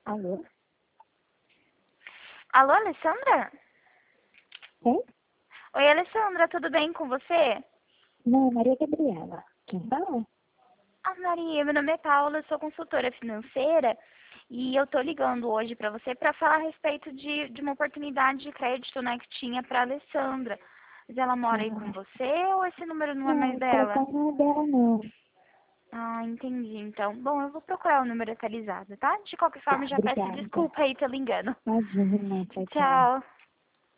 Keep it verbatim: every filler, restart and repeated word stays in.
Alô? Alô, Alessandra? Quem? Oi, Alessandra, tudo bem com você? Não, Maria Gabriela. Quem fala? Ah, Maria, meu nome é Paula, eu sou consultora financeira e eu tô ligando hoje pra você pra falar a respeito de, de uma oportunidade de crédito, né, que tinha pra Alessandra. Mas ela mora aí com Ah, você ou esse número não é não, mais o dela? telefone não é dela, não. Ah, entendi, então. Bom, eu vou procurar o número atualizado, tá? De qualquer forma, Tá, já peço obrigada. desculpa aí pelo engano. Imagina, tchau, tchau. Tchau.